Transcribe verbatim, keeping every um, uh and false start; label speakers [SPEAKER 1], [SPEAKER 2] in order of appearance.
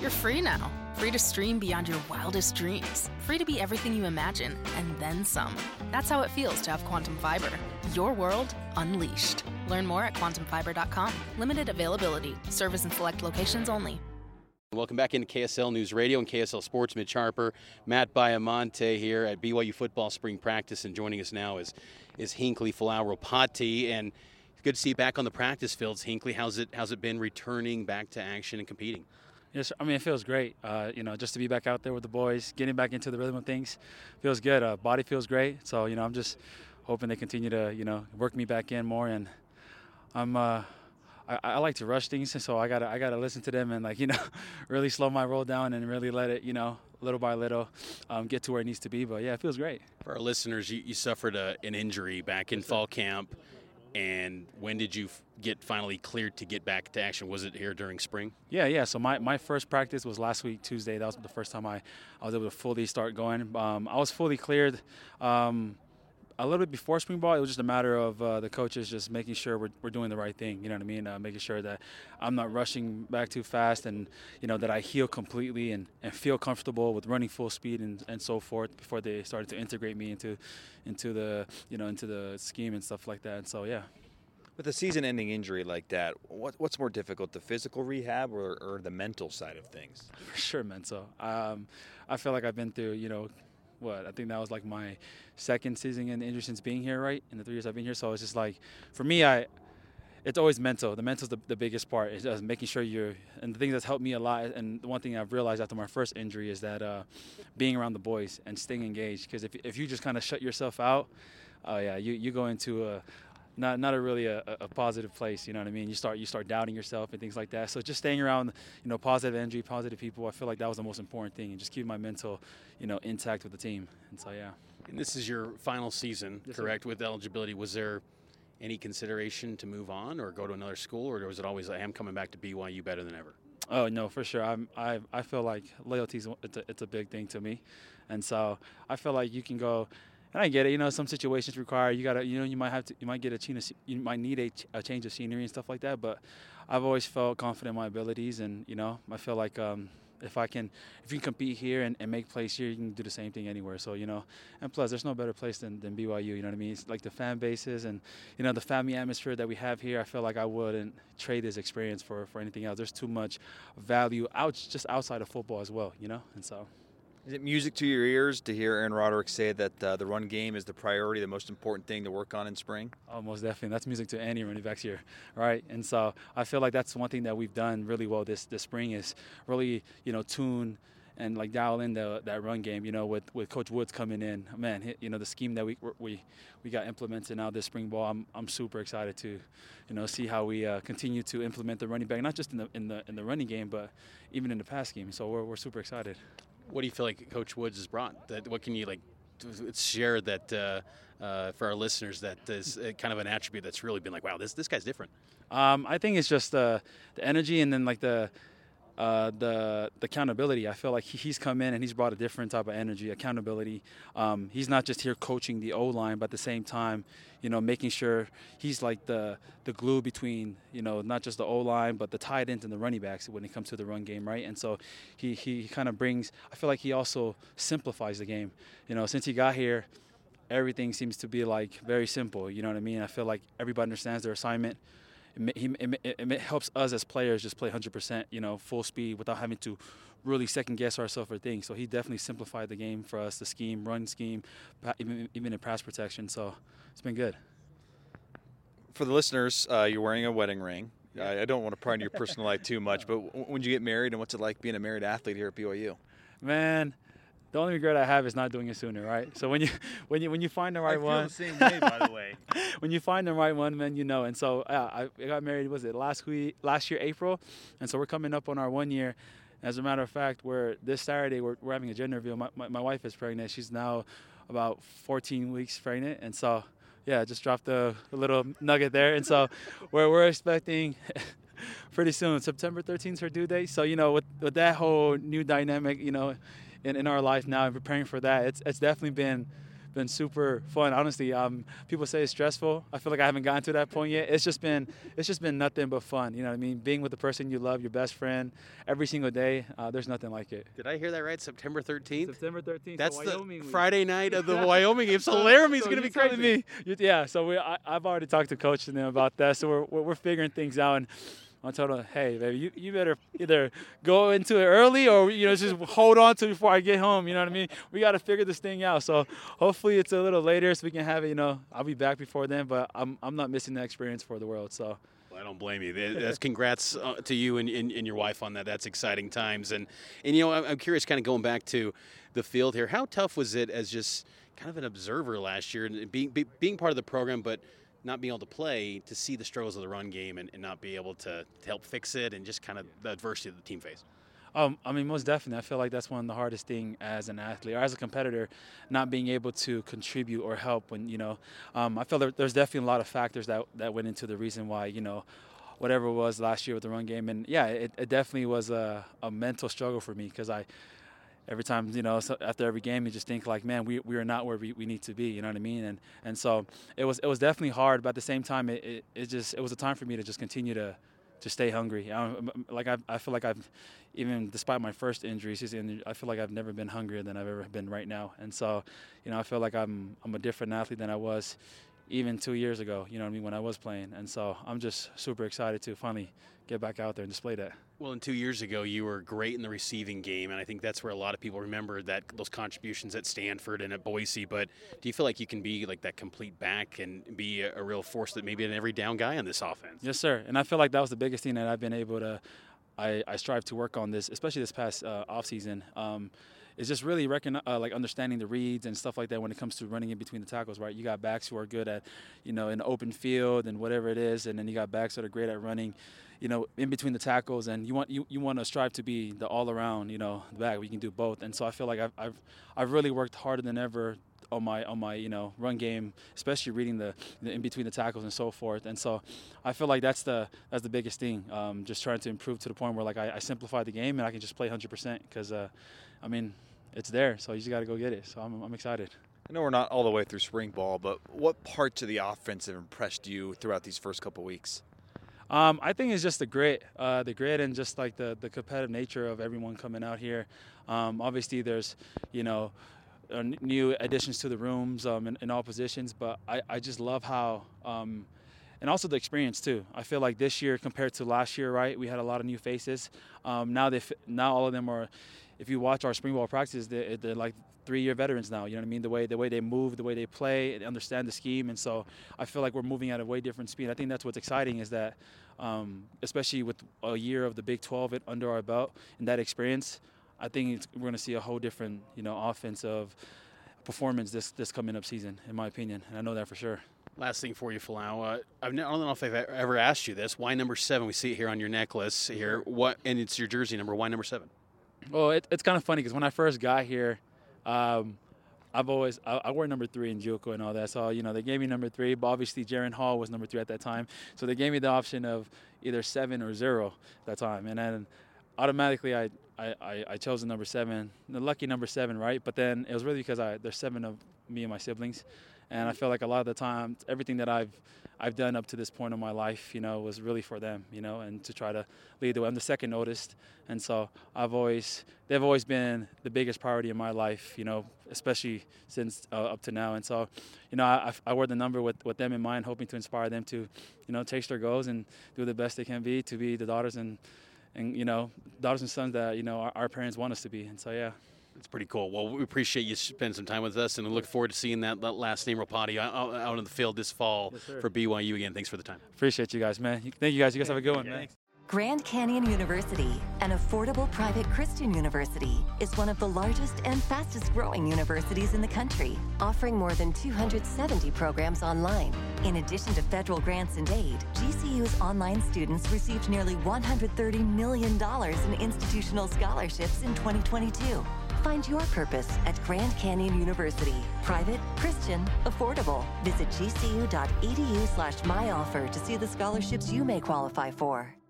[SPEAKER 1] You're free now. Free to stream beyond your wildest dreams. Free to be everything you imagine, and then some. That's how it feels to have Quantum Fiber. Your world unleashed. Learn more at quantum fiber dot com. Limited availability. Service in select locations only.
[SPEAKER 2] Welcome back into K S L News Radio and K S L Sports. Mitch Harper, Matt Baiamonte here at B Y U football spring practice, and joining us now is is Hinckley Folauro-Pati. And good to see you back on the practice fields, Hinckley. How's it how's it been returning back to action and competing?
[SPEAKER 3] Yes, I mean, it feels great. Uh, you know, just to be back out there with the boys, getting back into the rhythm of things, feels good. Uh, body feels great. So, you know, I'm just hoping they continue to, you know, work me back in more. And I'm, uh, I, I like to rush things, so I gotta, I gotta listen to them and, like, you know, really slow my roll down and really let it, you know, little by little, um, get to where it needs to be. But yeah, it feels great.
[SPEAKER 2] For our listeners, you, you suffered a, an injury back in fall camp. And when did you get finally cleared to get back to action? Was it here during spring?
[SPEAKER 3] Yeah, yeah. So my, my first practice was last week, Tuesday. That was the first time I, I was able to fully start going. Um, I was fully cleared um, a little bit before spring ball. It was just a matter of uh, the coaches just making sure we're, we're doing the right thing. You know what I mean? Uh, making sure that I'm not rushing back too fast, and, you know, that I heal completely and, and feel comfortable with running full speed and, and so forth before they started to integrate me into into the, you know, into the scheme and stuff like that. And so, yeah.
[SPEAKER 4] With a season-ending injury like that, what, what's more difficult, the physical rehab or, or the mental side of things?
[SPEAKER 3] For sure, mental. Um, I feel like I've been through, you know, what, I think that was like my second season in injury since being here, right, in the three years I've been here. So it's just like, for me, I it's always mental. The mental's the, the biggest part. It's just making sure you're, and the thing that's helped me a lot, and the one thing I've realized after my first injury is that uh, being around the boys and staying engaged. Because if if you just kind of shut yourself out, oh uh, yeah, you, you go into a not not a really a, a positive place. You know what I mean? You start you start doubting yourself and things like that. So just staying around, you know, positive energy, positive people. I feel like that was the most important thing, and just keeping my mental, you know, intact with the team. And so yeah.
[SPEAKER 2] And this is your final season,
[SPEAKER 3] yes,
[SPEAKER 2] correct?
[SPEAKER 3] Sir.
[SPEAKER 2] With eligibility, was there any consideration to move on or go to another school, or was it always I am coming back to B Y U better than ever?
[SPEAKER 3] Oh no, for sure. I'm, I I feel like loyalty is it's a, it's a big thing to me, and so I feel like you can go. And I get it, you know, some situations require you gotta, you know, you might have to, you might get a change, of, you might need a, a change of scenery and stuff like that. But I've always felt confident in my abilities, and you know, I feel like um, if I can, if you can compete here and, and make plays here, you can do the same thing anywhere. So you know, and plus, there's no better place than, than B Y U. You know what I mean? It's like the fan bases and you know the family atmosphere that we have here. I feel like I wouldn't trade this experience for for anything else. There's too much value out just outside of football as well. You know, and so.
[SPEAKER 4] Is it music to your ears to hear Aaron Roderick say that uh, the run game is the priority, the most important thing to work on in spring?
[SPEAKER 3] Oh, most definitely. That's music to any running backs here, right? And so I feel like that's one thing that we've done really well this this spring is really, you know, tune and like dial in the that run game. You know, with, with Coach Woods coming in, man, you know, the scheme that we we we got implemented now this spring ball. I'm I'm super excited to, you know, see how we uh, continue to implement the running back, not just in the in the in the running game, but even in the pass game. So we're we're super excited.
[SPEAKER 2] What do you feel like Coach Woods has brought? That what can you like share that uh, uh, for our listeners that is kind of an attribute that's really been like, wow, this this guy's different.
[SPEAKER 3] Um, I think it's just uh, the energy and then like the uh, the the accountability. I feel like he, he's come in and he's brought a different type of energy, accountability. Um, he's not just here coaching the O-line, but at the same time, you know, making sure he's like the the glue between, you know, not just the O-line, but the tight ends and the running backs when it comes to the run game, right? And so he, he kind of brings – I feel like he also simplifies the game. You know, since he got here, everything seems to be, like, very simple, you know what I mean? I feel like everybody understands their assignment. It, it, it, it helps us as players just play one hundred percent, you know, full speed without having to really second-guess ourselves for things. So he definitely simplified the game for us, the scheme, run scheme, even, even in pass protection. So it's been good.
[SPEAKER 4] For the listeners, uh, you're wearing a wedding ring. I, I don't want to pry into your personal life too much, but when did you get married, and what's it like being a married athlete here at B Y U?
[SPEAKER 3] Man, the only regret I have is not doing it sooner, right? So when you when you when you find the right
[SPEAKER 4] I feel
[SPEAKER 3] one,
[SPEAKER 4] the same way, by the way.
[SPEAKER 3] When you find the right one, man, you know. And so uh, I, I got married. Was it last week, last year, April? And so we're coming up on our one year. As a matter of fact, we're this Saturday we're, we're having a gender reveal. My, my my wife is pregnant. She's now about fourteen weeks pregnant, and so. Yeah, just dropped a, a little nugget there. And so we're, we're expecting pretty soon. September thirteenth is her due date. So, you know, with, with that whole new dynamic, you know, in, in our life now and preparing for that, it's it's definitely been been super fun. Honestly, um, people say it's stressful. I feel like I haven't gotten to that point yet. It's just been it's just been nothing but fun. You know what I mean? Being with the person you love, your best friend, every single day. Uh, there's nothing like it.
[SPEAKER 2] Did I hear that right? September thirteenth?
[SPEAKER 3] September thirteenth.
[SPEAKER 2] That's
[SPEAKER 3] the,
[SPEAKER 2] the
[SPEAKER 3] Wyoming
[SPEAKER 2] Friday night of the Wyoming game. So Laramie's
[SPEAKER 3] so
[SPEAKER 2] going to be
[SPEAKER 3] telling
[SPEAKER 2] crazy.
[SPEAKER 3] Me, you, yeah. So we, I, I've already talked to Coach and them about that. So we're we're, we're figuring things out. And I told him, hey, baby, you, you better either go into it early or, you know, just hold on to it before I get home. You know what I mean? We got to figure this thing out. So hopefully it's a little later so we can have it, you know, I'll be back before then. But I'm I'm not missing the experience for the world. So.
[SPEAKER 2] Well, I don't blame you. That's congrats uh, to you and, and, and your wife on that. That's exciting times. And, and you know, I'm curious, kind of going back to the field here, how tough was it as just kind of an observer last year and being, be, being part of the program, but not being able to play, to see the struggles of the run game and, and not be able to, to help fix it and just kind of the adversity that the team faced?
[SPEAKER 3] Um, I mean, most definitely. I feel like that's one of the hardest things as an athlete or as a competitor, not being able to contribute or help when, you know, um, I feel there, there's definitely a lot of factors that, that went into the reason why, you know, whatever it was last year with the run game. And, yeah, it, it definitely was a, a mental struggle for me because I – every time, you know, so after every game, you just think like, man, we we are not where we, we need to be. You know what I mean? And and so it was it was definitely hard, but at the same time, it, it, it just it was a time for me to just continue to to stay hungry. I, like I I feel like I've even despite my first injuries, I feel like I've never been hungrier than I've ever been right now. And so, you know, I feel like I'm I'm a different athlete than I was even two years ago. You know what I mean? When I was playing, and so I'm just super excited to finally get back out there and display that.
[SPEAKER 2] Well, and two years ago, you were great in the receiving game, and I think that's where a lot of people remember that those contributions at Stanford and at Boise. But do you feel like you can be like that complete back and be a, a real force that maybe an every down guy on this offense?
[SPEAKER 3] Yes, sir. And I feel like that was the biggest thing that I've been able to I, I strive to work on this, especially this past uh, offseason. Um, is just really recognize, uh, like understanding the reads and stuff like that when it comes to running in between the tackles, right? You got backs who are good at, you know, in the open field and whatever it is, and then you got backs that are great at running, you know, in between the tackles, and you want you, you want to strive to be the all-around, you know, back. We can do both, and so I feel like I've I've I've really worked harder than ever on my on my you know run game, especially reading the, the in between the tackles and so forth. And so I feel like that's the that's the biggest thing. Um, just trying to improve to the point where like I, I simplify the game and I can just play one hundred percent because uh, I mean it's there, so you just got to go get it. So I'm I'm excited.
[SPEAKER 4] I know we're not all the way through spring ball, but what parts of the offense have impressed you throughout these first couple weeks?
[SPEAKER 3] Um, I think it's just the grit, uh, the grit, and just like the the competitive nature of everyone coming out here. Um, obviously, there's you know. Uh, new additions to the rooms um, in, in all positions, but I, I just love how, um, and also the experience too. I feel like this year compared to last year, right, we had a lot of new faces. Um, now they now all of them are, if you watch our spring ball practices, they're, they're like three-year veterans now. You know what I mean? The way the way they move, the way they play, they understand the scheme, and so I feel like we're moving at a way different speed. I think that's what's exciting is that, um, especially with a year of the Big twelve under our belt and that experience, I think it's, we're going to see a whole different, you know, offensive performance this this coming up season, in my opinion, and I know that for sure.
[SPEAKER 2] Last thing for you, Folau. Uh, I've ne- I don't know if I've ever asked you this. Why number seven? We see it here on your necklace here. What? And it's your jersey number. Why number seven?
[SPEAKER 3] Well, it, it's kind of funny because when I first got here, um, I've always I, I wore number three in JUCO and all that. So you know they gave me number three, but obviously Jaron Hall was number three at that time. So they gave me the option of either seven or zero at that time, and then automatically I. I, I chose the number seven, the lucky number seven, right? But then it was really because I there's seven of me and my siblings, and I feel like a lot of the time, everything that I've I've done up to this point in my life, you know, was really for them, you know, and to try to lead the way. I'm the second oldest, and so I've always they've always been the biggest priority in my life, you know, especially since uh, up to now. And so, you know, I, I wear the number with, with them in mind, hoping to inspire them to, you know, chase their goals and do the best they can be to be the daughters and. And, you know, daughters and sons that, you know, our, our parents want us to be. And so, yeah.
[SPEAKER 2] It's pretty cool. Well, we appreciate you spending some time with us, and we look forward to seeing that, that last name Ropati out, out on the field this fall.
[SPEAKER 3] Yes,
[SPEAKER 2] for B Y U again. Thanks for the time.
[SPEAKER 3] Appreciate you guys, man. Thank you guys. You guys have a good one,
[SPEAKER 2] yeah,
[SPEAKER 3] man.
[SPEAKER 2] Thanks.
[SPEAKER 5] Grand Canyon University, an affordable private Christian university, is one of the largest and fastest growing universities in the country, offering more than two hundred seventy programs online. In addition to federal grants and aid, G C U's online students received nearly one hundred thirty million dollars in institutional scholarships in twenty twenty-two. Find your purpose at Grand Canyon University. Private, Christian, affordable. Visit gcu.edu slash myoffer to see the scholarships you may qualify for.